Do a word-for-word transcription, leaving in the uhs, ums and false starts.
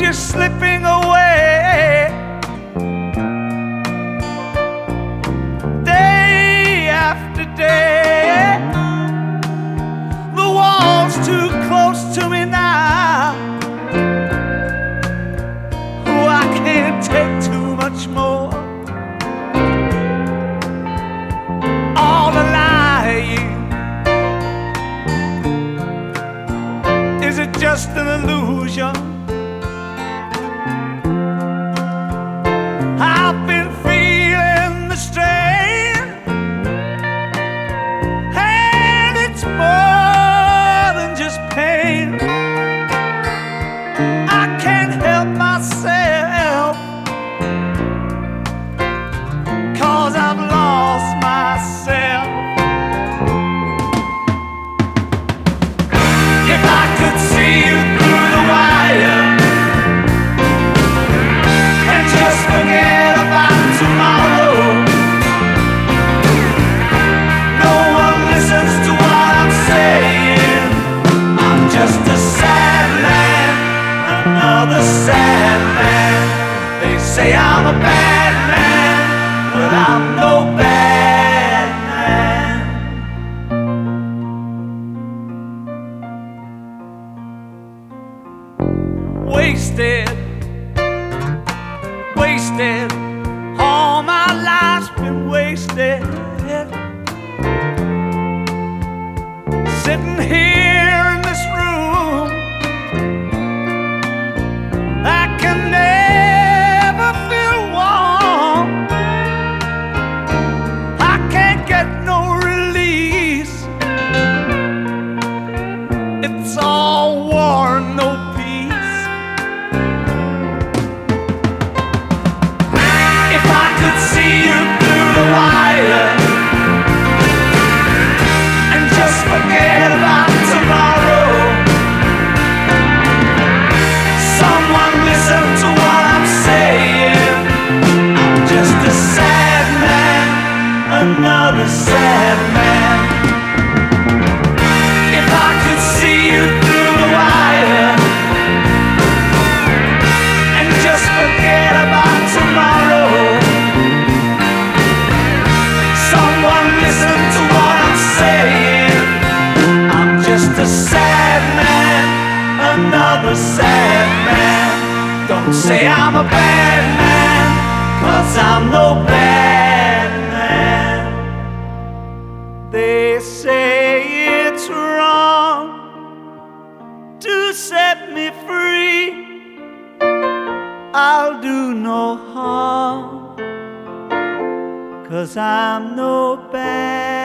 you're slipping away. Day after day, the wall's too close to me now. Oh, I can't take too much more. All the lying, is it just an illusion? I've been feeling the strain, and it's more than just pain. I can't help myself, 'cause I've lost myself. If I could see you through the wire and just forget about tomorrow. No one listens to what I'm saying. I'm just a sad man, another sad man. They say I'm a bad man, but I'm no bad man. Wasted, wasted, all my life's been wasted. Sitting here in this room, I can never feel warm. I can't get no release. It's all war and no peace. If I could see you through the wire and just forget about tomorrow. Someone listen to what I'm saying. I'm just a sad man, another sad man. If I could see you through the wire and just forget about tomorrow. Someone listen to what I'm saying. I'm just a sad man, another sad man. Don't say I'm a bad man, 'cause I'm no bad man. They say it's wrong to set me free. I'll do no harm, 'cause I'm no bad